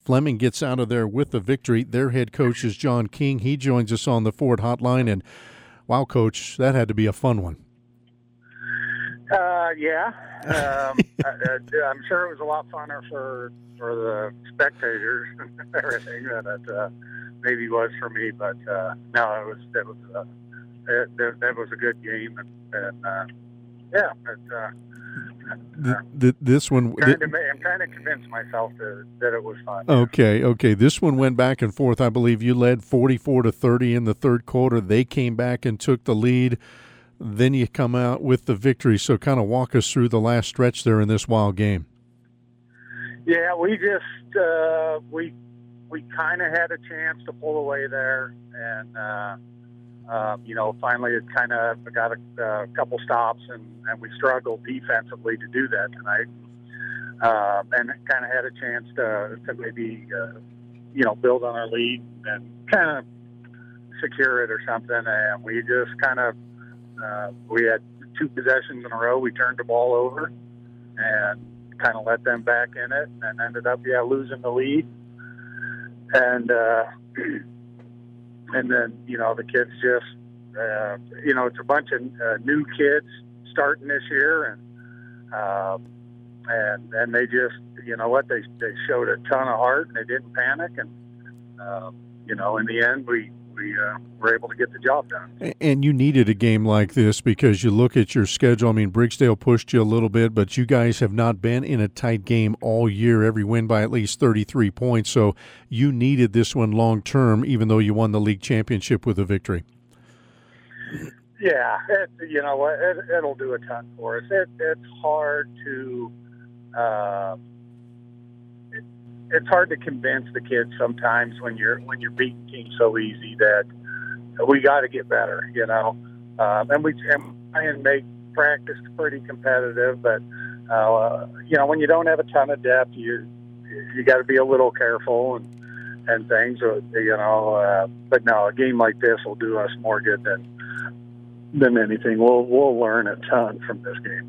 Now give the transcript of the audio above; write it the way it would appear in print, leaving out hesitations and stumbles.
Fleming gets out of there with the victory. Their head coach is John King. He joins us on the Ford Hotline. And, wow, Coach, that had to be a fun one. Yeah. I'm sure it was a lot funner for the spectators and everything than it maybe was for me. But no, it was a good game, and yeah. This one, I'm trying to convince myself that it was fun. Okay. This one went back and forth. I believe you led 44-30 in the third quarter. They came back and took the lead. Then you come out with the victory. So kind of walk us through the last stretch there in this wild game. Yeah, we just we kind of had a chance to pull away there, and finally it kind of got a couple stops, and we struggled defensively to do that tonight, and kind of had a chance to maybe build on our lead and kind of secure it or something, and we just kind of. We had 2 possessions in a row. We turned the ball over and kind of let them back in it, and ended up, losing the lead. And and then the kids just, it's a bunch of new kids starting this year, and they just, they showed a ton of heart, and they didn't panic, and in the end we were able to get the job done. And you needed a game like this because you look at your schedule. I mean, Brigsdale pushed you a little bit, but you guys have not been in a tight game all year, every win by at least 33 points. So you needed this one long term, even though you won the league championship with a victory. Yeah, it'll do a ton for us. It's hard to it's hard to convince the kids sometimes when you're beating teams so easy that we got to get better, and we try and make practice pretty competitive, but when you don't have a ton of depth, you got to be a little careful and things, but no, a game like this will do us more good than anything. We'll learn a ton from this game.